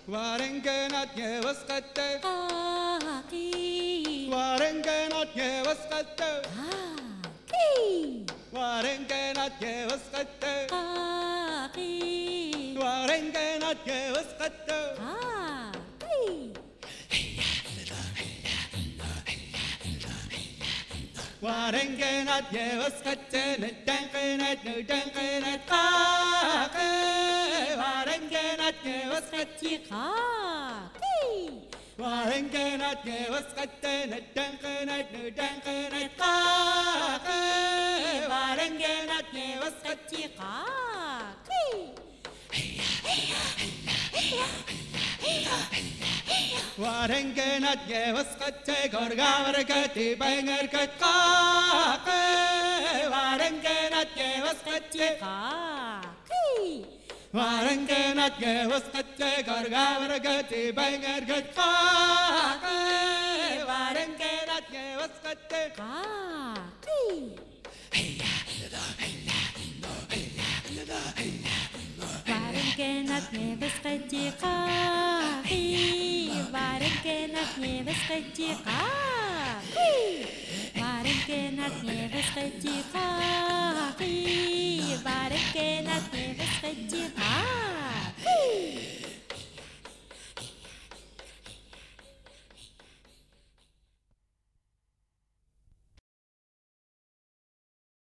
Warengenat nie wasqatte قاقي Warengenat nie wasqatte قاقي Warengenat nie wasqatte قاقي Warengenat nie wasqatte قاقي Warengenat nie wasqatte Nudanqinat qaqe Warengenat nie wasqatte قاقي Warengenat nie wasqatte Nudanqinat qaqe Warengenat nie wasqatte قاقي Warengenat nie wasqatte Gorgavargati bangarkat qaqe Warengenat nie wasqatte قاقي Warengenat nie wasqatte Gorgavargati bangarkat qaqe Warengenat nie wasqatte قاقي Warengenat nie wasqatte قاقي Warengenat nie wasqatte قاقي Warengenat nie wasqatte قاقي Warengenat nie wasqatte قاقي